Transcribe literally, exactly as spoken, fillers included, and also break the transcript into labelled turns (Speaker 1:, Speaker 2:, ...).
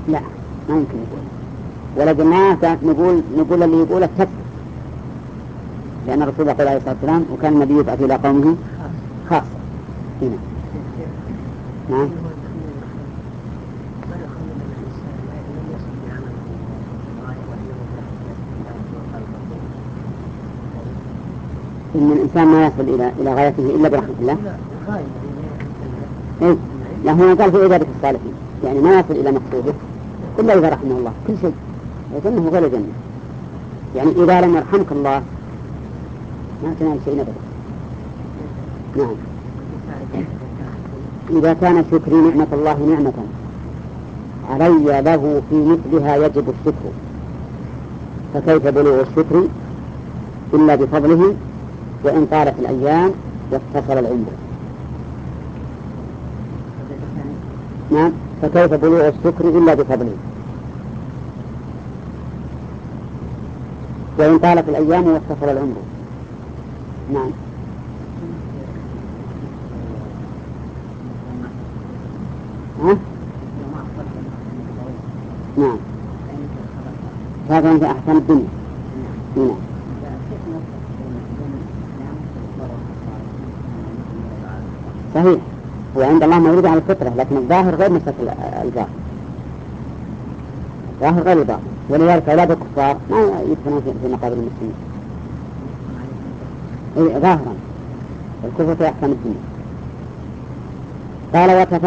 Speaker 1: لا ما يمكن يقول، ولا جماعة نقول نقول اللي يقول التكفر، لأن الرسول قال عليه الصلاة والسلام وكان النبي يبعث إلى قومه خاصة. هنا نعم. إن الإنسان ما يصل إلى إلى غايته إلا برحمة الله. إيه؟ لا هو قال في عبادة الصالحين، يعني ما يصل إلى مقصوده إلا إذا رحمه الله كل شيء، لكنه غير جنة. يعني إذا لم يرحمك الله ما تنال شيء أبدا. نعم. إذا كان شكري نعمة الله نعمة علي له في مثلها يجب الشكر، فكيف بلوغ الشكر إلا بفضله وإن طالت الأيام واتصل العمر. نعم. فكيف بلوغ الشكر إلا بفضله وإن طالت الأيام واتصل العمر. نعم. ها؟ نعم. هذا أنت أحسن الدنيا. نعم. صحيح، وعند الله مولود على الفطرة، لكن الظاهر غير مستقل الظاهر، الظاهر غير الظاهر، ولذلك أولاد الكفار ما يدفنون في مقابر المسلمين. إيه ظاهرا الكفر في أحكام الدنيا. قال وكفى